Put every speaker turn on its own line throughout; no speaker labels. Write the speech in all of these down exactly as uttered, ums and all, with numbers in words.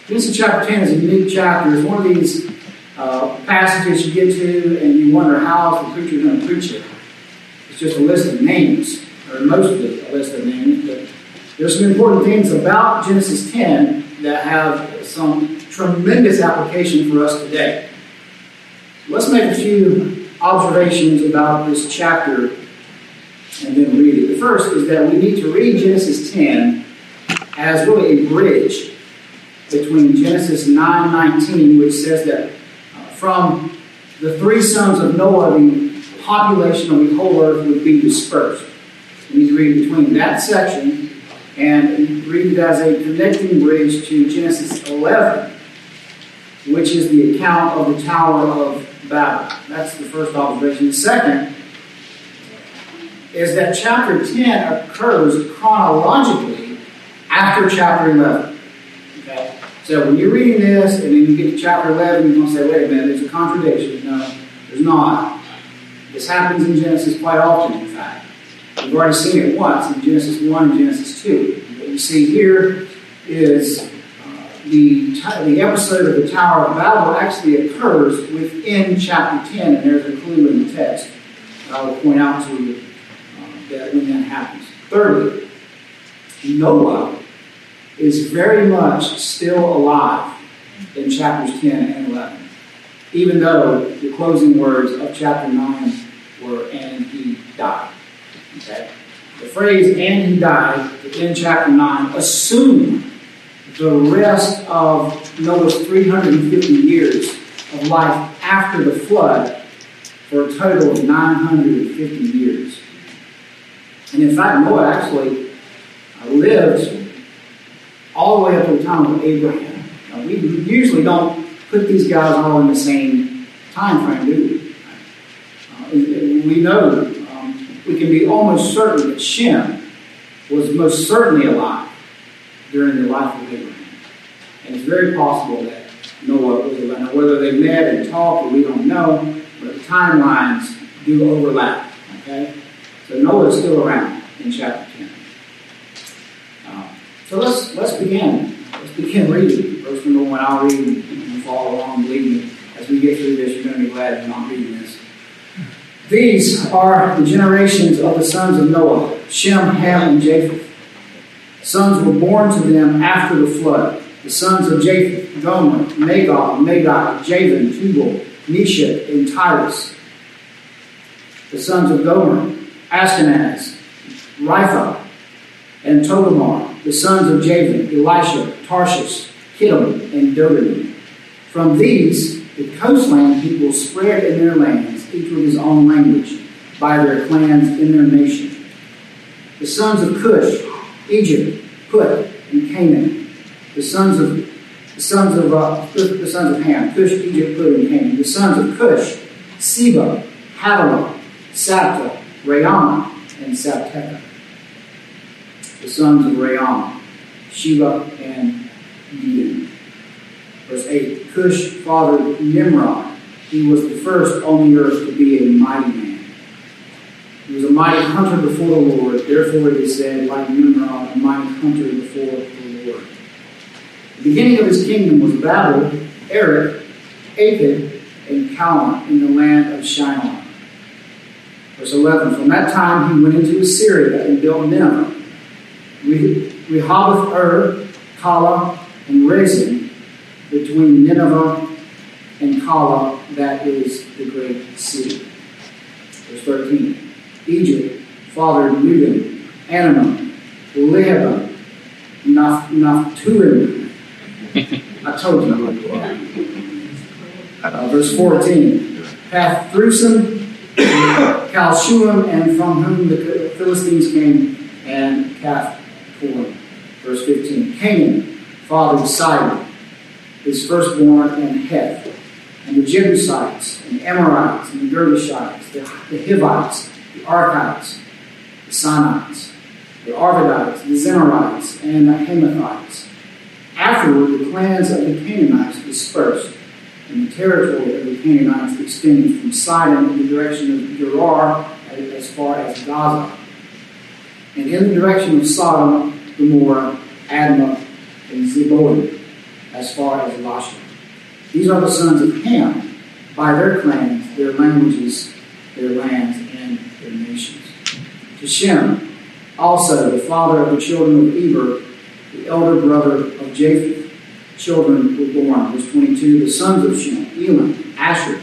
Genesis chapter ten is a unique chapter. It's one of these uh, passages you get to and you wonder how else the preacher is going to preach it. It's just a list of names, or mostly a list of names, but there's some important things about Genesis ten that have some tremendous application for us today. Let's make a few observations about this chapter and then read it. The first is that we need to read Genesis ten as really a bridge between Genesis nine nineteen, which says that uh, from the three sons of Noah, the population of the whole earth would be dispersed. We need to read between that section and read it as a connecting bridge to Genesis eleven, which is the account of the Tower of Babel. That's the first observation. The second is that chapter ten occurs chronologically after chapter eleven. Okay? So when you're reading this and then you get to chapter eleven, you're going to say, wait a minute, there's a contradiction. No, there's not. This happens in Genesis quite often, in fact. We've already seen it once in Genesis one and Genesis two. What you see here is uh, the, the episode of the Tower of Babel actually occurs within chapter ten, and there's a clue in the text that I will point out to you uh, that when that happens. Thirdly, Noah is very much still alive in chapters ten and eleven, even though the closing words of chapter nine were, and he died. Okay? The phrase, and he died, in chapter nine, assume the rest of Noah's three hundred fifty years of life after the flood for a total of nine hundred fifty years. And in fact, Noah actually uh, lived all the way up to the time of Abraham. Now, we usually don't put these guys all in the same time frame, do we? Uh, we know, um, we can be almost certain that Shem was most certainly alive during the life of Abraham. And it's very possible that Noah was alive. Now, whether they met and talked, we don't know, but the timelines do overlap. Okay? So Noah is still around in chapter ten. Uh, so let's let's begin. Let's begin reading. Verse number one, I'll read and you can follow along. Believe me, as we get through this, you're going to be glad you're not reading this. These are the generations of the sons of Noah, Shem, Ham, and Japheth. Sons were born to them after the flood. The sons of Japheth, Gomer, Magog, Magog, Javan, Tubal, Meshach, and Tyrus. The sons of Gomer, Ashkenaz, Ripha, and Togarmah. The sons of Javan, Elisha, Tarshish, Kittim, and Dodan. From these, the coastland people spread in their lands, each with his own language, by their clans in their nation. The sons of Cush, Egypt, Put, and Canaan. The sons of the sons of uh, the sons of Ham, Cush, Egypt, Put, and Canaan. The sons of Cush, Seba, Havilah, Sabta, Raama, and Sabteka. The sons of Raama, Sheba, and Dedan. Verse eight, Cush fathered Nimrod. He was the first on the earth to be a mighty man. He was a mighty hunter before the Lord. Therefore it is said, like Nimrod, a mighty hunter before the Lord. The beginning of his kingdom was Babel, Erech, Akkad, and Calneh in the land of Shinar. Verse eleven, from that time he went into Assyria and built Nineveh. Rehoboth, Ur, Kala, and Rezin, between Nineveh and Kala, that is the great city. Verse thirteen, Egypt fathered Medan, Anamon, Lehabon, Naphtuhim. I told you. Uh, verse fourteen, Pathrusim, Calshuim, and from whom the Philistines came, and Kaphtorim. Verse fifteen, Canaan fathered Sidon, his firstborn, and Heth, and the Jebusites, and Amorites, and the Girgashites, the, the Hivites, the Archites, the Sinites, the Arvadites, the Zemarites, and the Hamathites. Afterward, the clans of the Canaanites dispersed, and the territory of the Canaanites extended from Sidon in the direction of Gerar as far as Gaza, and in the direction of Sodom, Gomorrah, Admah, and Zeboim. as far as Lasha. These are the sons of Ham, by their clans, their languages, their lands, and their nations. To Shem, also the father of the children of Eber, the elder brother of Japheth, children were born. Verse twenty-two, the sons of Shem, Elam, Asher,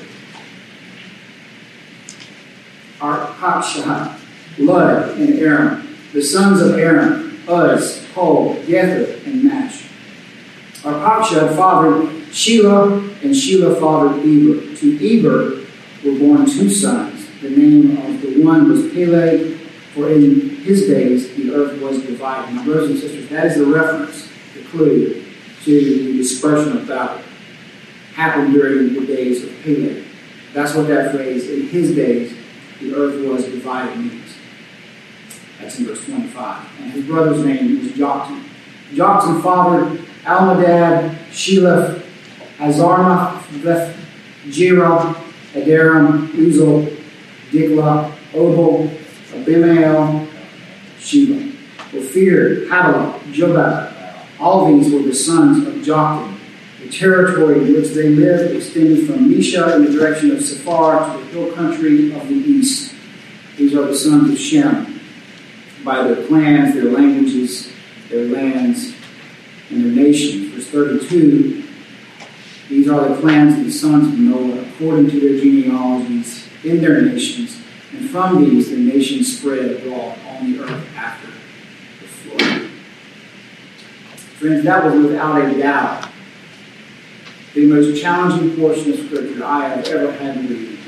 Arpachshad, Lud, and Aram. The sons of Aram, Uz, Hol, Gether, and Mash. Arpachshad fathered Shelah, and Shelah fathered Eber. To Eber were born two sons. The name of the one was Peleg, for in his days the earth was divided. Now, brothers and sisters, that is the reference, the clue to the dispersion of Babel. Happened during the days of Peleg. That's what that phrase, in his days the earth was divided, means. That's in verse twenty-five. And his brother's name was Joktan. Joktan fathered Almadad, Sheleph, Azarmah, Beth, Jerah, Adaram, Uzel, Diklah, Obal, Abimael, Sheba, Ophir, Havilah, Jobab. All these were the sons of Joktan. The territory in which they lived extended from Mesha in the direction of Sephar to the hill country of the east. These are the sons of Shem, by their clans, their languages, their lands, and their nations. Verse thirty-two, these are the clans of the sons of Noah, according to their genealogies, in their nations. And from these the nations spread abroad on the earth after the flood. Friends, that was without a doubt the most challenging portion of Scripture I have ever had to read.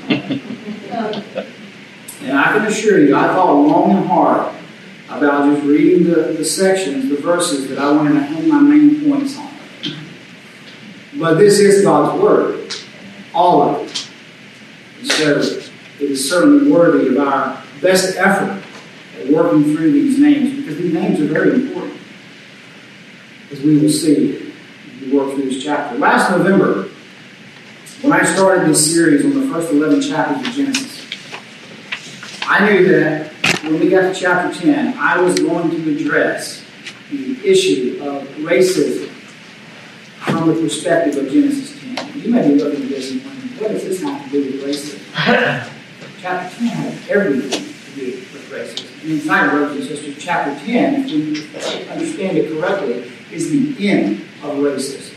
And I can assure you, I thought long and hard about just reading the, the sections, the verses that I wanted to hang my main points on. But this is God's Word, all of it. And so it is certainly worthy of our best effort at working through these names, because these names are very important, as we will see as we work through this chapter. Last November, when I started this series on the first eleven chapters of Genesis, I knew that when we got to chapter ten, I was going to address the issue of racism from the perspective of Genesis ten. You may be looking at this and wondering, what does this have to do with racism? Chapter ten has everything to do with racism. And in fact, brothers and sisters, chapter ten, if we understand it correctly, is the end of racism.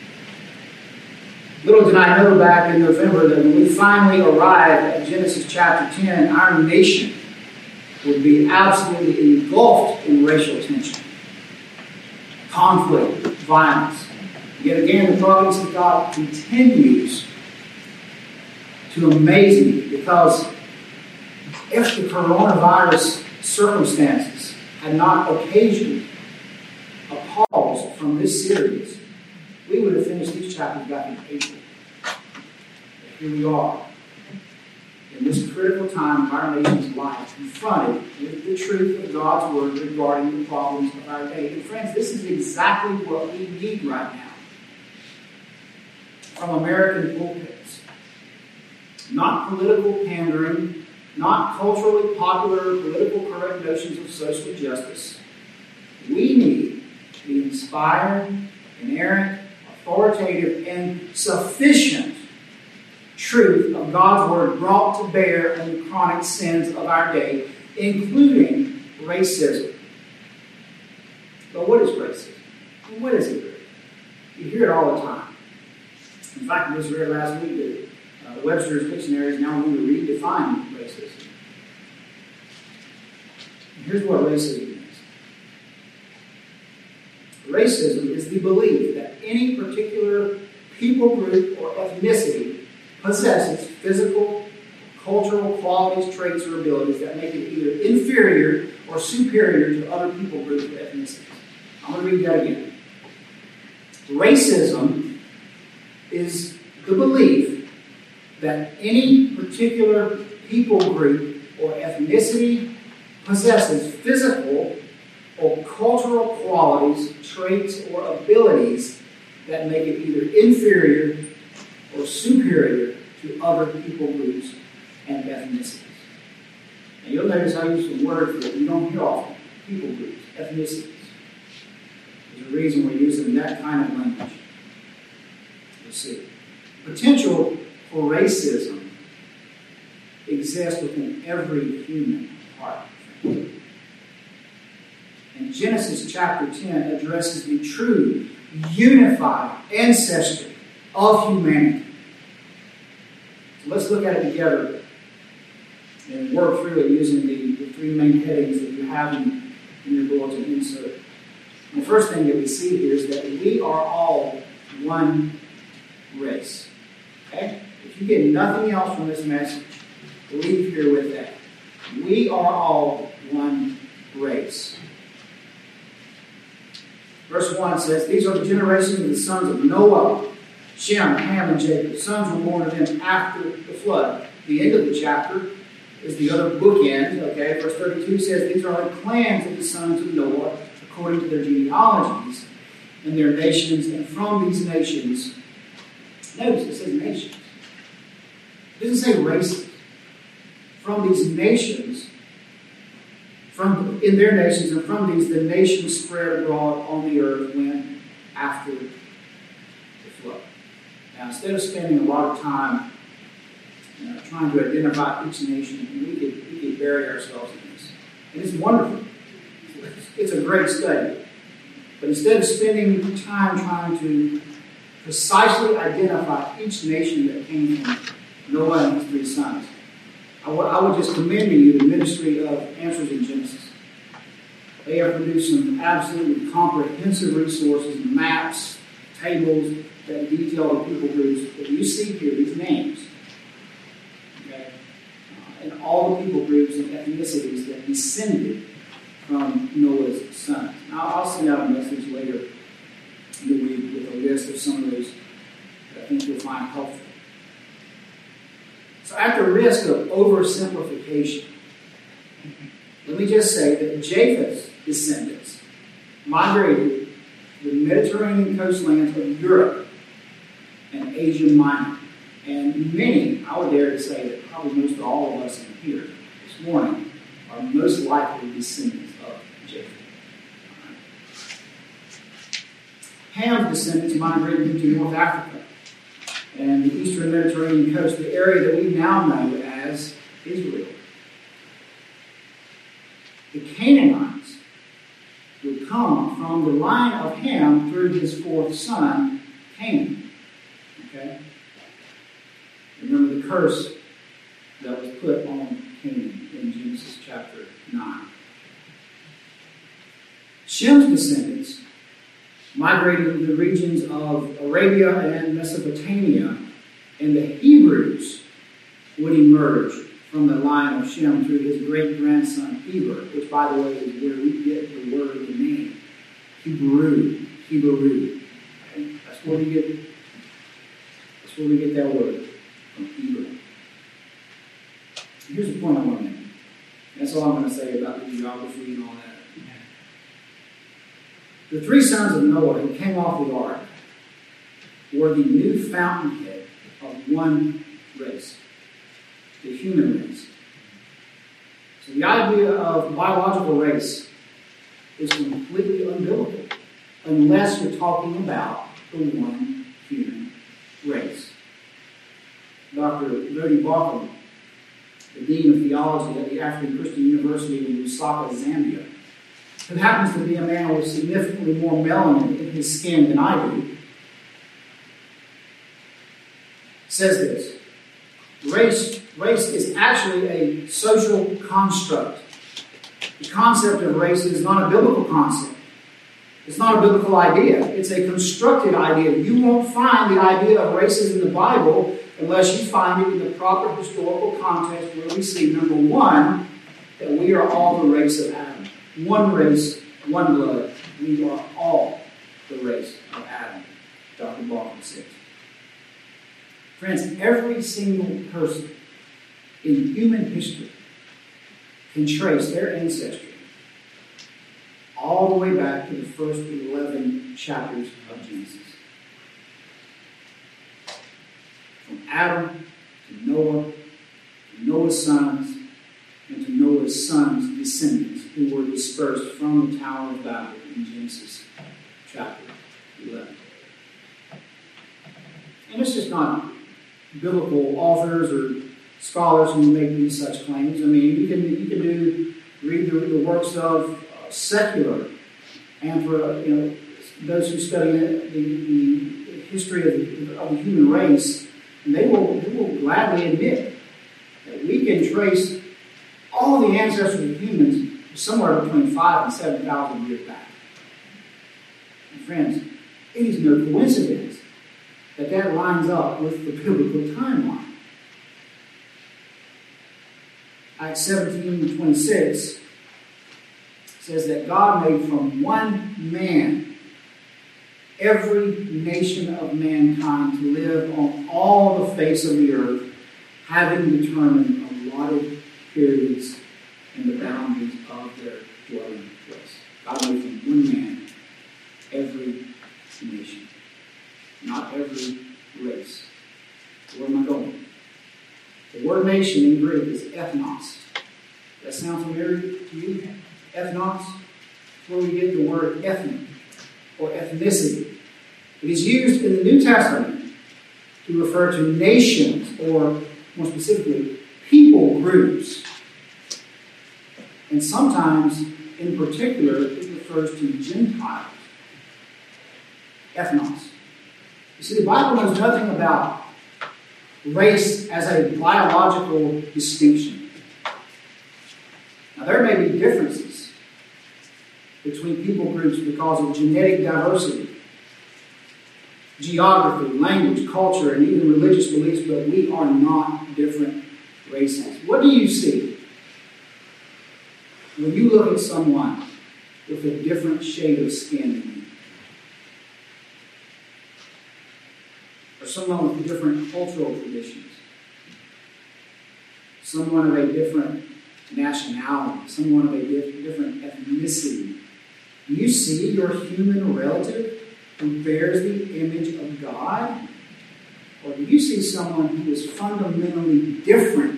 Little did I know back in November that when we finally arrived at Genesis chapter ten, our nation would be absolutely engulfed in racial tension, conflict, violence. Yet again, the providence of God continues to amaze me, because if the coronavirus circumstances had not occasioned a pause from this series, we would have finished these chapters back in April. But here we are, in this critical time of our nation's life, confronted with the truth of God's Word regarding the problems of our day. And friends, this is exactly what we need right now from American pulpits. Not political pandering, not culturally popular, political correct notions of social justice. We need the inspired, inerrant, authoritative, and sufficient truth of God's Word brought to bear on the chronic sins of our day, including racism. But what is racism? And what is it? You hear it all the time. In fact, we just read last week that uh, Webster's Dictionary is now going to redefine racism. And here's what racism is. Racism is the belief that any particular people group or ethnicity possesses physical, cultural qualities, traits, or abilities that make it either inferior or superior to other people groups or ethnicities. I'm going to read that again. Racism is the belief that any particular people group or ethnicity possesses physical or cultural qualities, traits, or abilities that make it either inferior or superior to other people groups and ethnicities. And you'll notice I use the word that you don't hear often. People groups, ethnicities. There's a reason we're using that kind of language. see. Potential for racism exists within every human heart. And Genesis chapter ten addresses the true, unified ancestry of humanity. So let's look at it together and work through it using the, the three main headings that you have in, in your bulletin insert. And the first thing that we see here is that we are all one race. Okay? If you get nothing else from this message, leave here with that. We are all one race. Verse one says, these are the generations of the sons of Noah, Shem, Ham, and Japheth. Sons were born to them after the flood. The end of the chapter is the other bookend. Okay, verse thirty-two says, these are the clans of the sons of Noah, according to their genealogies and their nations. And from these nations, notice it says nations. It doesn't say races. From these nations, from in their nations, and from these the nations spread abroad on the earth when after the flood. Now, instead of spending a lot of time you know, trying to identify each nation, we could we could bury ourselves in this, and it's wonderful. It's a great study, but instead of spending time trying to precisely identify each nation that came from Noah and his three sons, I would, I would just commend to you the ministry of Answers in Genesis. They have produced some absolutely comprehensive resources, maps, tables that detail the people groups that you see here, these names. Okay? Uh, and all the people groups and ethnicities that descended from Noah's sons. Now, I'll send out a message later in the week with a list of some of those that I think you'll find helpful. So at the risk of oversimplification, let me just say that Japheth's descendants migrated to the Mediterranean coastlands of Europe and Asia Minor. And many, I would dare to say that probably most of all of us in here this morning are most likely descendants of Japheth. Ham's descendants migrated into North Africa and the eastern Mediterranean coast, the area that we now know as Israel. The Canaanites would come from the line of Ham through his fourth son, Canaan. Okay? Remember the curse that was put on Canaan in Genesis chapter nine. Shem's descendants migrated into the regions of Arabia and Mesopotamia, and the Hebrews would emerge from the line of Shem through his great-grandson Eber, which, by the way, is where we get the word of the name, Hebrew, Hebrew. Okay? That's where we get. That's where we get that word from, Eber. Here's the point I want to make. That's all I'm going to say about the geography and all that. The three sons of Noah who came off the ark were the new fountainhead of one race, the human race. So the idea of biological race is completely unbiblical unless you're talking about the one human race. Doctor Rodi Barkham, the Dean of Theology at the African Christian University in Lusaka, Zambia, who happens to be a man with significantly more melanin in his skin than I do, says this: race, race is actually a social construct. The concept of race is not a biblical concept. It's not a biblical idea. It's a constructed idea. You won't find the idea of races in the Bible unless you find it in the proper historical context where we see, number one, that we are all the race of Adam. One race, one blood. We are all the race of Adam, Doctor Barkham says. Friends, every single person in human history can trace their ancestry all the way back to the first eleven chapters of Genesis. From Adam to Noah, to Noah's sons, and to Noah's sons' descendants who were dispersed from the Tower of Babel in Genesis chapter eleven. not biblical authors or scholars who make these such claims. I mean, you can you can do read the, the works of uh, secular and for you know those who study the, the history of the, of the human race, and they will they will gladly admit that we can trace all the ancestors of humans somewhere between five and seven thousand years back. And friends, it is no coincidence that that lines up with the biblical timeline. Acts seventeen twenty-six says that God made from one man every nation of mankind to live on all the face of the earth, having determined allotted periods and the boundaries of their dwelling place. God made from one man every nation, not every race. Where am I going? The word nation in Greek is ethnos. Does that sound familiar to you? Ethnos? It's where we get the word ethnic or ethnicity. It is used in the New Testament to refer to nations or, more specifically, people groups. And sometimes, in particular, it refers to Gentiles. Ethnos. You see, the Bible knows nothing about race as a biological distinction. Now, there may be differences between people groups because of genetic diversity, geography, language, culture, and even religious beliefs, but we are not different races. What do you see when you look at someone with a different shade of skin than you? Or someone with different cultural traditions? Someone of a different nationality? Someone of a different ethnicity? Do you see your human relative who bears the image of God? Or do you see someone who is fundamentally different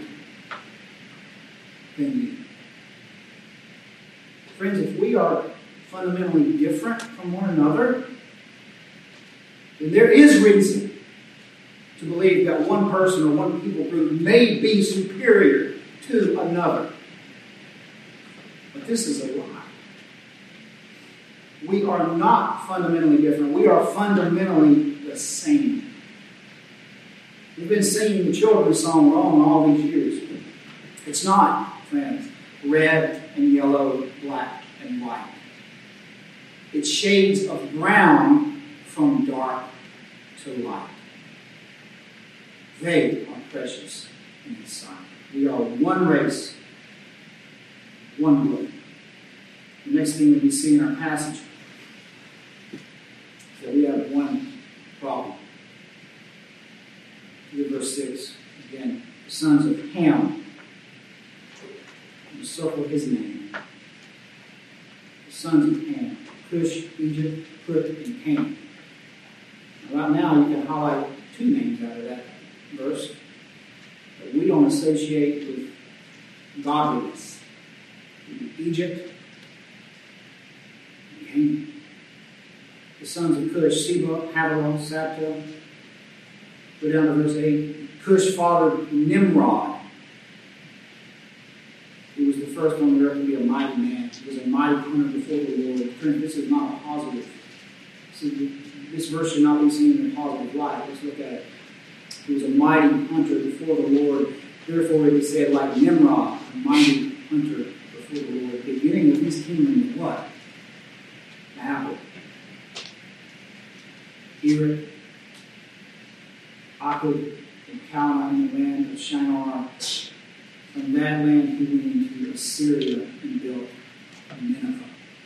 than you? Friends, if we are fundamentally different from one another, then there is reason to believe that one person or one people group may be superior to another. But this is a lie. We are not fundamentally different. We are fundamentally the same. We've been singing the children's song wrong all these years. It's not, friends, red and yellow, black and white. It's shades of brown from dark to light. They are precious in His sight. We are one race, one blood. The next thing that we see in our passage is that we have one problem. Look at verse six. Again, the sons of Ham. And circle his name. The sons of Ham. Cush, Egypt, Put, and Canaan. Now, right now, you can highlight two names out of that verse that we don't associate with godliness. Egypt and Canaan. The sons of Cush, Seba, Havilah, Sabta. Go down to verse eight. Cush fathered Nimrod. He was the first on the earth to be a mighty man. He was a mighty hunter before the Lord. Friends, this is not a positive. See, this verse should not be seen in a positive light. Let's look at it. He was a mighty hunter before the Lord. Therefore, it is said, like Nimrod, a mighty hunter before the Lord. The beginning of his kingdom is what? Babel. Erech, Akkad, and Calneh in the land of Shinar. From that land he went into Assyria and built Nineveh.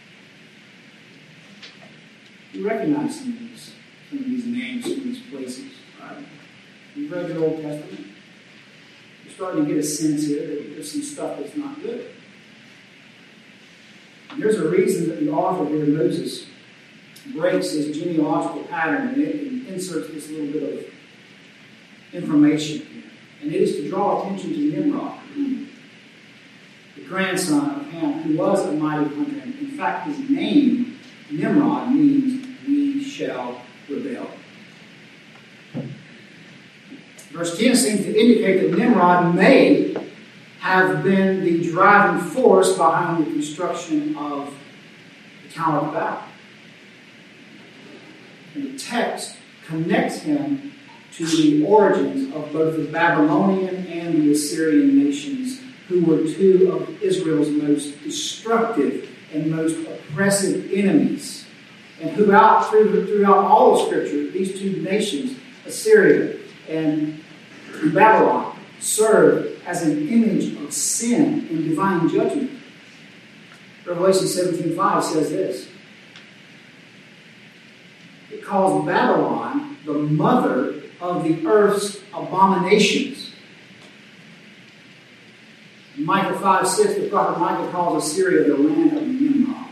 You recognize some of these, some of these names, some of these places, right? You've read the Old Testament. You're starting to get a sense here that there's some stuff that's not good. And there's a reason that the author here, Moses, breaks his genealogical pattern and it and inserts this little bit of information here. And it is to draw attention to Nimrod, the grandson of Ham, who was a mighty hunter. In fact, his name, Nimrod, means we shall rebel. Verse ten seems to indicate that Nimrod may have been the driving force behind the construction of the Tower of Babel. And the text connects him to the origins of both the Babylonian and the Assyrian nations, who were two of Israel's most destructive and most oppressive enemies, and who out through, throughout all of Scripture, these two nations, Assyria and Babylon, served as an image of sin and divine judgment. Revelation seventeen five says this. It calls Babylon the mother of the earth's abominations. In Micah five six, the prophet Micah calls Assyria the land of Nimrod.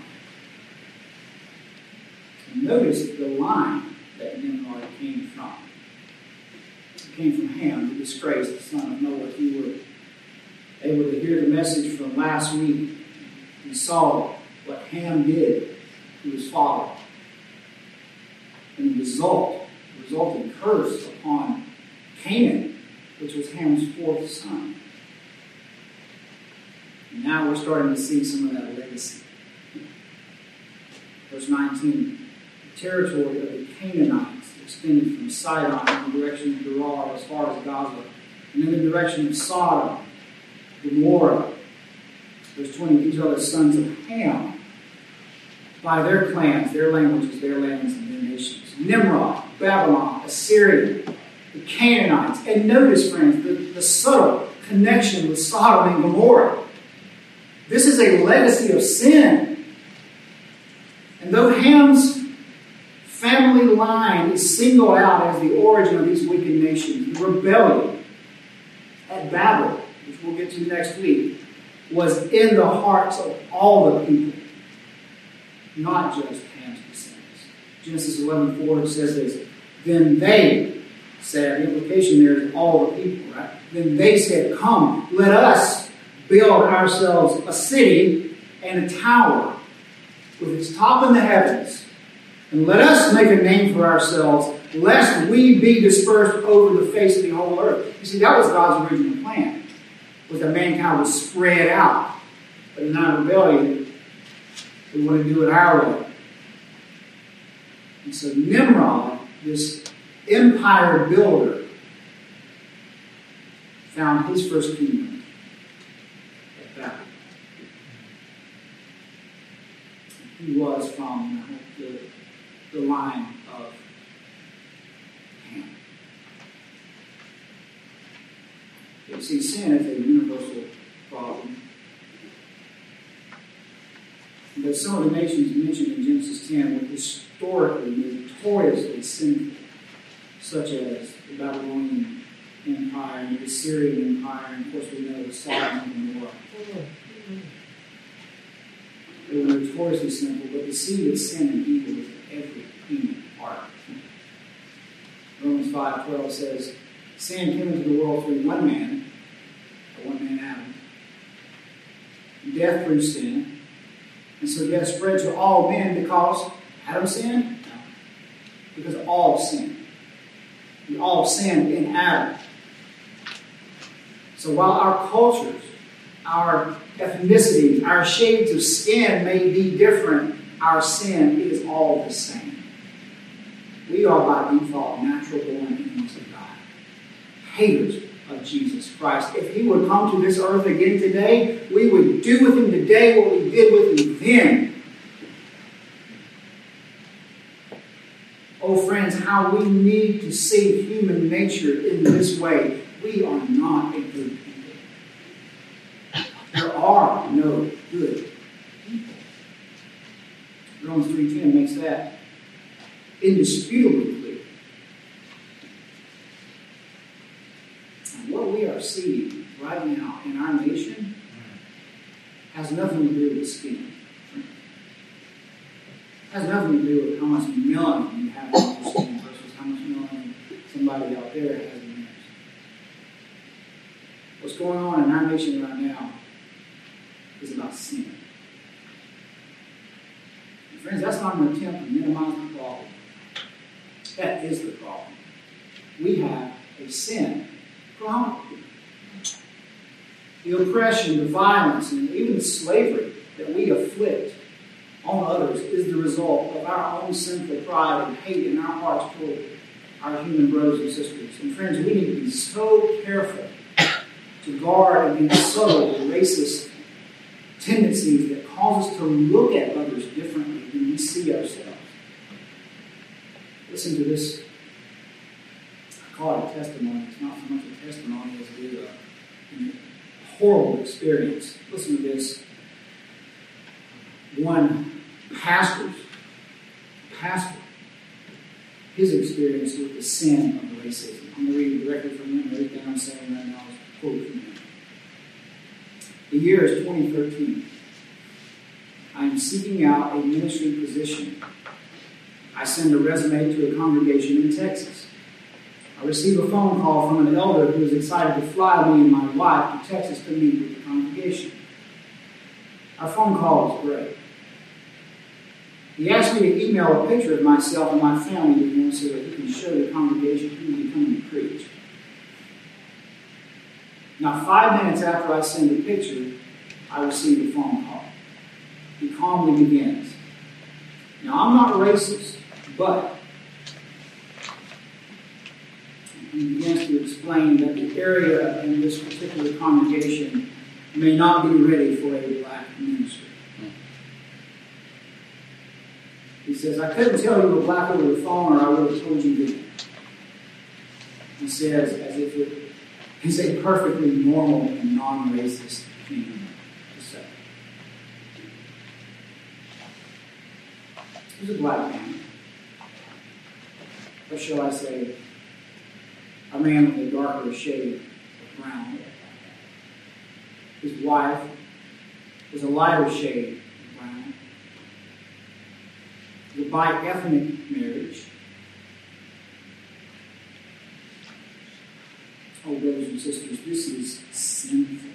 And notice the line that Nimrod came from. It came from Ham, the disgraced, the son of Noah. If you were able to hear the message from last week, you saw what Ham did to his father. And the result, the resulting curse upon Canaan, which was Ham's fourth son. And now we're starting to see some of that legacy. Verse nineteen, the territory of the Canaanites extended from Sidon in the direction of Gerar as far as Gaza, and in the direction of Sodom, Gomorrah. Verse twenty, these are the sons of Ham, by their clans, their languages, their lands, and their nations. Nimrod, Babylon, Assyria, the Canaanites. And notice, friends, the, the subtle connection with Sodom and Gomorrah. This is a legacy of sin. And though Ham's family line is singled out as the origin of these wicked nations, the rebellion at Babel, which we'll get to next week, was in the hearts of all the people, not just Ham's descendants. Genesis eleven four says this, then they said, the implication there is all the people, right? Then they said, come, let us build ourselves a city and a tower with its top in the heavens, and let us make a name for ourselves, lest we be dispersed over the face of the whole earth. You see, that was God's original plan, was that mankind was spread out. But in our rebellion, we want to do it our way. And so Nimrod, this empire builder, found his first kingdom at Babel. He was from the, the line of Ham. You see, sin is a universal problem. But some of the nations mentioned in Genesis ten were historically, notoriously sinful, such as the Babylonian Empire and the Assyrian Empire, and of course we know the Sodom and Gomorrah. They were notoriously sinful, but the seed of sin and evil is in every human heart. Romans five twelve says, sin came into the world through one man, or one man Adam, death through sin. And so death spread to all men because Adam sinned? No. Because all sinned. We all sinned in Adam. So while our cultures, our ethnicities, our shades of skin may be different, our sin is all the same. We are by default natural born enemies of God. Haters of Jesus Christ. If he would come to this earth again today, we would do with him today what we did with him then. Oh friends, how we need to see human nature in this way. We are not a good people. There are no good people. Romans three ten makes that indisputably clear. And what we are seeing right now in our nation has nothing to do with skin. Has nothing to do with how much melanin you have on your skin versus how much melanin somebody out there has in theirs. What's going on in our nation right now is about sin. And friends, that's not an attempt to minimize the problem. That is the problem. We have a sin Probably. The oppression, the violence, and even the slavery that we afflict on others is the result of our own sinful pride and hate in our hearts toward our human brothers and sisters. And friends, we need to be so careful to guard against subtle racist tendencies that cause us to look at others differently than we see ourselves. Listen to this. I call it a testimony. It's not so much a testimony as it is a, a horrible experience. Listen to this. One pastor, pastor, his experience with the sin of racism. I'm going to read directly from him. Everything I'm saying right now is a quote from him. The year is twenty thirteen. I am seeking out a ministry position. I send a resume to a congregation in Texas. I receive a phone call from an elder who is excited to fly me and my wife to Texas to meet with the congregation. Our phone call was great. He asked me to email a picture of myself and my family to him so that he can show the congregation who he's coming to preach. Now, five minutes after I send the picture, I receive a phone call. He calmly begins. Now, I'm not racist, but he begins to explain that the area in this particular congregation may not be ready for a black ministry. He says, I couldn't tell you were black over the phone or I would have told you that. He says, as if it is a perfectly normal and non-racist thing to say. He's a black man. Or shall I say, a man with a darker shade of brown. His wife is a lighter shade of brown. The bi-ethnic marriage. Oh, brothers and sisters, this is sinful.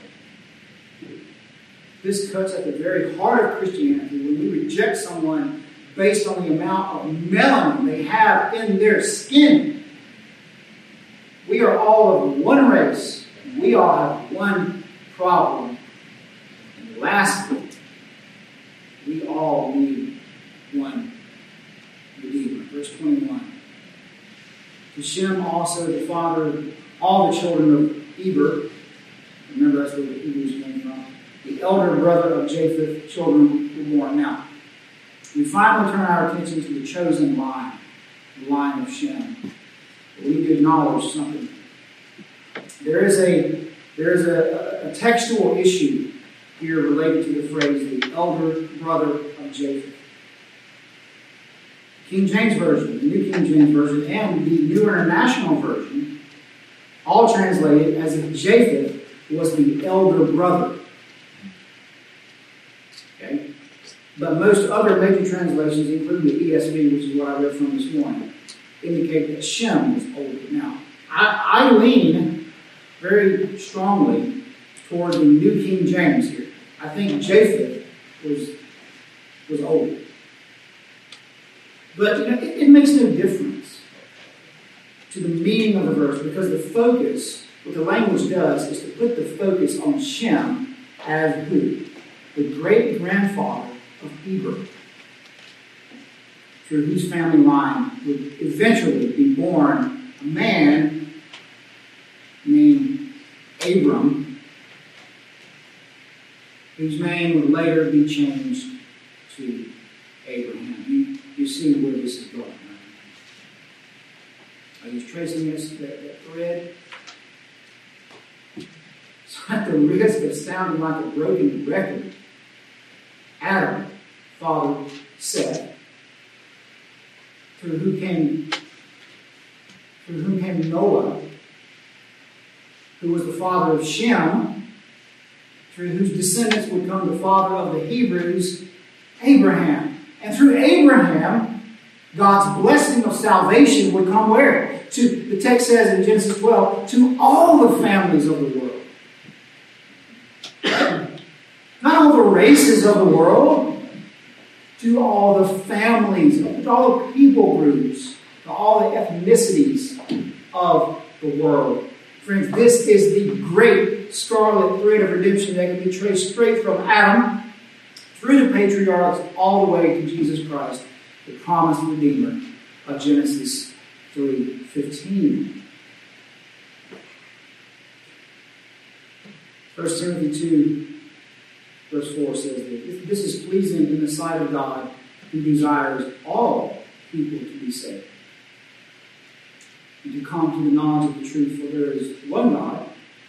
This cuts at the very heart of Christianity when we reject someone based on the amount of melanin they have in their skin. We are all of one race, and we all have one problem. And lastly, we all need one Redeemer. Verse twenty-one. To Shem also the father, all the children of Eber. Remember, that's where the Hebrews came from. The elder brother of Japheth, children were born. Now, we finally turn our attention to the chosen line, the line of Shem. We need to acknowledge something. There is a there is a, a textual issue here related to the phrase, the elder brother of Japheth. King James Version, the New King James Version, and the New International Version all translated as if Japheth was the elder brother. Okay? But most other major translations, including the E S V, which is what I read from this morning, indicate that Shem was older. Now, I, I lean very strongly toward the New King James here. I think Japheth was, was older. But you know, it, it makes no difference to the meaning of the verse, because the focus, what the language does, is to put the focus on Shem as who? The great-grandfather of Eber, through whose family line would eventually be born a man named Abram, whose name would later be changed to Abraham. You, you see where this is going, right? Are you tracing this, that, that thread? So at the risk of sounding like a broken record, Adam fathered Seth, through who came, through whom came Noah, who was the father of Shem, through whose descendants would come the father of the Hebrews, Abraham. And through Abraham, God's blessing of salvation would come where? To, the text says in Genesis twelve, to all the families of the world. Not all the races of the world, to all the families, to all the people groups, to all the ethnicities of the world. Friends, this is the great scarlet thread of redemption that can be traced straight from Adam through the patriarchs all the way to Jesus Christ, the promised Redeemer of Genesis three fifteen. First Timothy two, verse four says that this is pleasing in the sight of God, who desires all people to be saved and to come to the knowledge of the truth. For there is one God,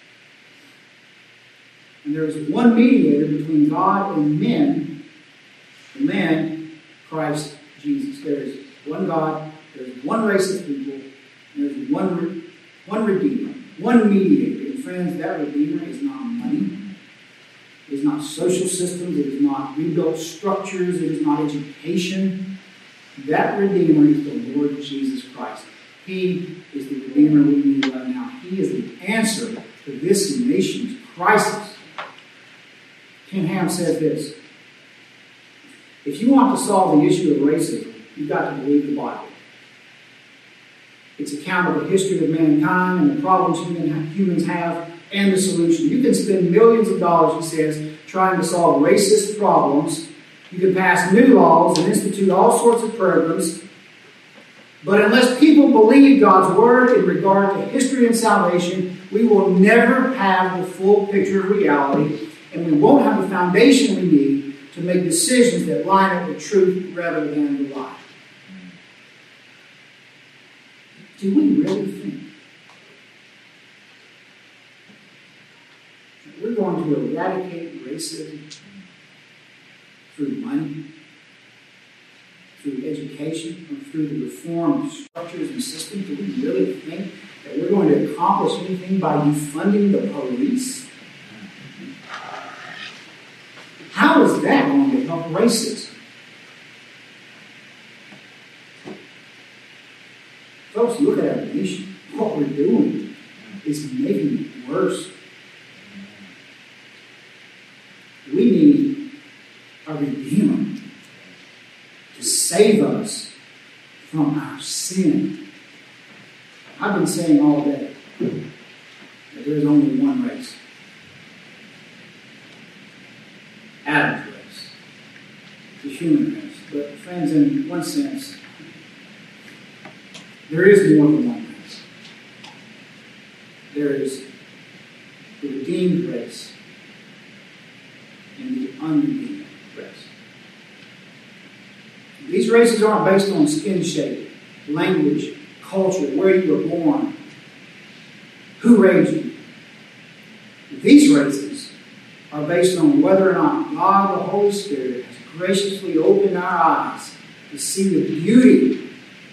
and there is one mediator between God and men, the man, Christ Jesus. There is one God, there is one race of people, and there is one, one Redeemer, one mediator. And friends, that Redeemer is not money. It is not social systems. It is not rebuilt structures. It is not education. That Redeemer is the Lord Jesus Christ. He is the Redeemer we need right now. He is the answer to this nation's crisis. Ken Ham says this: if you want to solve the issue of racism, you've got to believe the Bible. Its account of the history of mankind and the problems human, humans have and the solution. You can spend millions of dollars, he says, trying to solve racist problems. You can pass new laws and institute all sorts of programs. But unless people believe God's word in regard to history and salvation, we will never have the full picture of reality, and we won't have the foundation we need to make decisions that line up with truth rather than the lie. Do we really think that we're going to eradicate racism through money, through education, or through the reform of structures and systems? Do we really think that we're going to accomplish anything by defunding the police? How is that going to help racism? Folks, look at our nation. What we're doing is making it worse. We need a Redeemer to save us from our sin. I've been saying all day that there's only one race. Adam's race. The human race. But friends, in one sense, there is more than one race. There is the redeemed race and the unredeemed race. These races aren't based on skin shape, language, culture, where you were born, who raised you. These races are based on whether or not God, the Holy Spirit, has graciously opened our eyes to see the beauty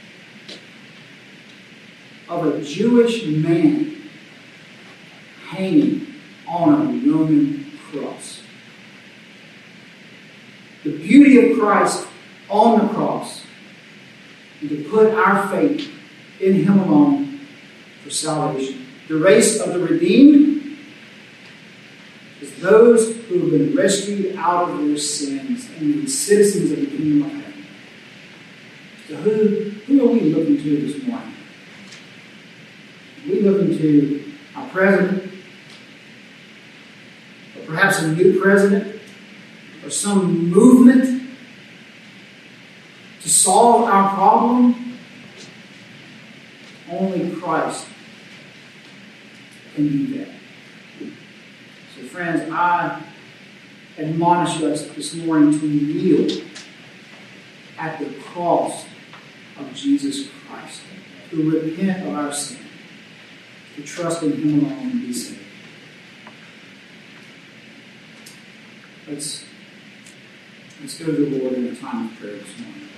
of a Jewish man hanging on a Roman cross. The beauty of Christ on the cross, and to put our faith in Him alone for salvation. The race of the redeemed is those who have been rescued out of their sins and be citizens of the kingdom of heaven. So who, who are we looking to this morning? Are we looking to our president, or perhaps a new president, or some movement to solve our problem? Only Christ can do that. So friends, I admonish us this morning to kneel at the cross of Jesus Christ, to repent of our sin, to trust in Him alone and be saved. Let's, let's go to the Lord in a time of prayer this morning.